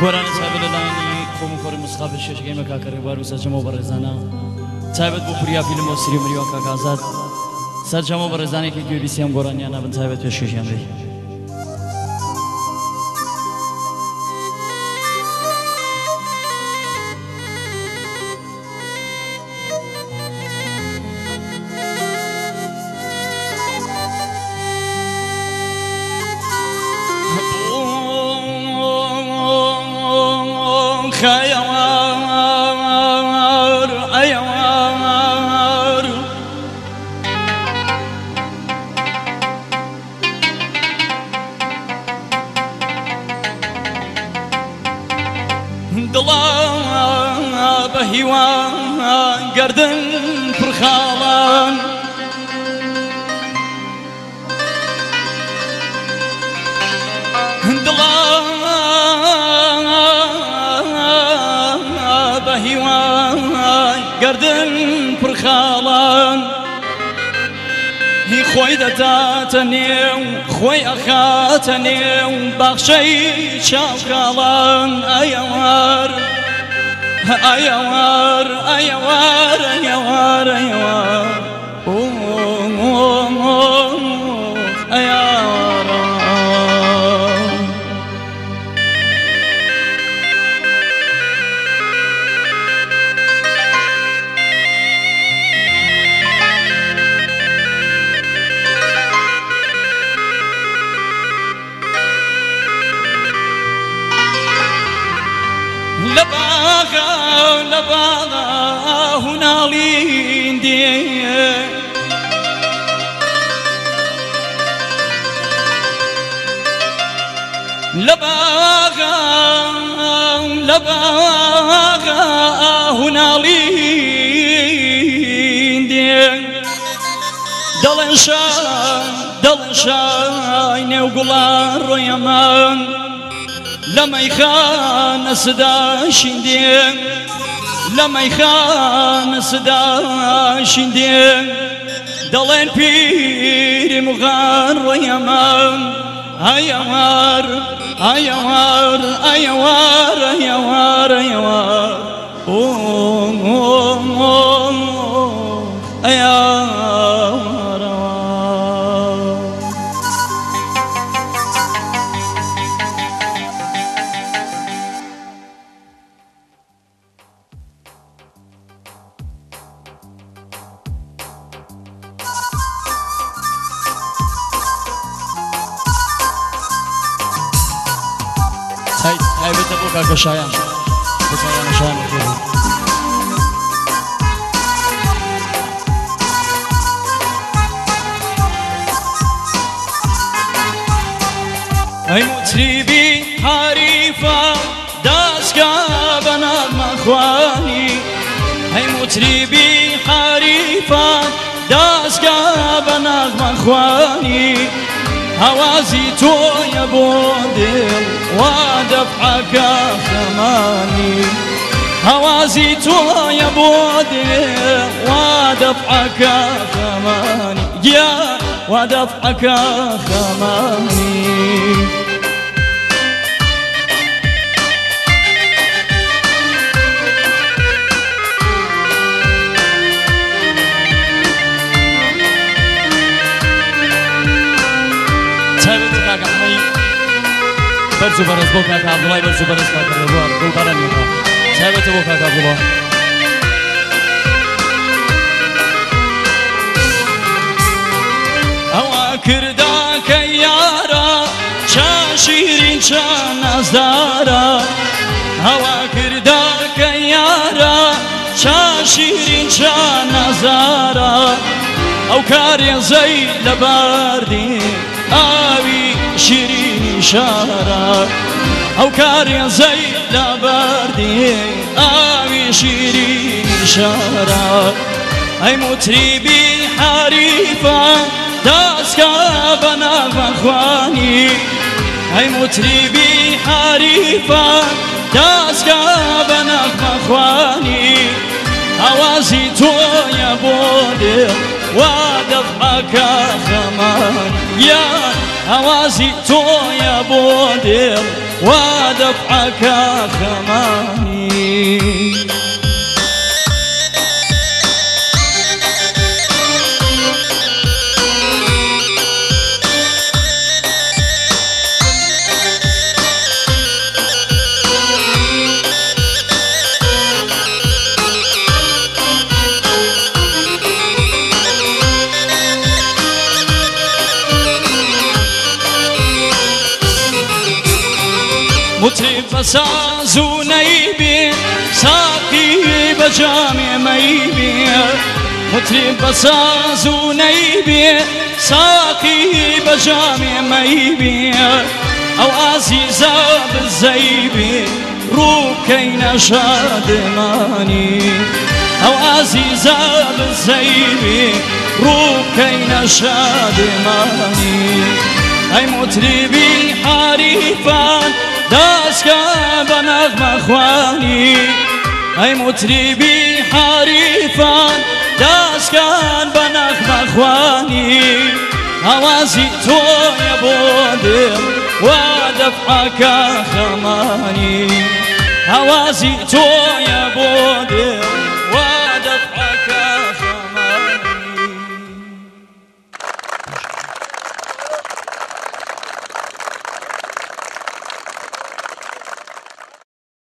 گۆرانە چابێت لەلایەنی خۆم و خۆڕی مستەفا شێشەکەی مەکاکە ڕێبوار و سەرجەمەوە بەڕێزانە تایبەت بۆ پوریا فیلم و سری و مریوان کاکە ئازاد سەرجەمەوە بەڕێزانێکی گوێبیسی ئەم گۆرانیانە بن تایبەت پێشکەشیان بێ. دڵا بە هیوان گەردن پڕخاڵان دڵا بە هیوان گەردن پڕخاڵان هی خۆی دەداتە نێو خۆی ئەخاتە نێو باخشەی چاوکاڵان ئەیەوار ئەیەوار ئەیەوار ئەیەوار ئەیەوار لباغا هنالين دي لباغا هنالين دي دڵشان نێوگوڵان ڕۆیەمان لە مەیخانە سداشین دێن لە مەیخانە سداشین دێن دەڵێن پیری مغان ڕۆیەمان ئەیەوار ئەیەوار ئەیەوار ئەیەوار ئەیەوار تایبەتە بۆ کاکە شایان بۆ کاکە شایان بخێری ئەی موتریبی حەریفە دەستگا بە نەغمە خوانی ئەی موتریبی حەریفە دەستگا بە نەغمە خوانی هەوازی تۆیە بۆ دڵ وا دەفعەکە خەمانی هەوازی تۆیە بۆ دڵ وا دەفعەکە خەمانی گیا وا دەفعەکە خەمانی بەرز و بەرز بۆ کاکە عەبدوڵای بەرز و بەرز کاکە ڕێبوار گوڵبەرانێکە تایبەتە بۆ کاکە عەبدوڵا ئەوە کرداکە یارە چا شیرین چا نازدارە ئەوە کرداکە یارە چا شیرین چا نازدارە ئەو کارێزەی لەباردی ئاوی شیرینی شارە ئەو کارێزەی لەباردی ئاوی شیرینی شارە ئەی موتریبی حەریفە دەستگا بە نەغمە خوانی ئەی موتریبی حەریفە دەستگا بە نەغمە خوانی هەوازی تۆیە بۆ دڵ وا دەفعەکە خەمان یا هەوازی تۆیە بۆ دڵ ودفعك خماني مطرب بساز ونيبي ساقي بجامع ميبي مطرب بساز ونيبي ساقي بجامع ميبي أو عزيزة بالزيبي روكينا شادماني أو عزيزة بالزيبي روكينا شادماني أي مطربي حريفان داسكا بنغمة خواني أي مطربي حريفان داسكا بنغمة خواني هوازي تو يا بودر ودفعك خماني هوازي تو يا بودر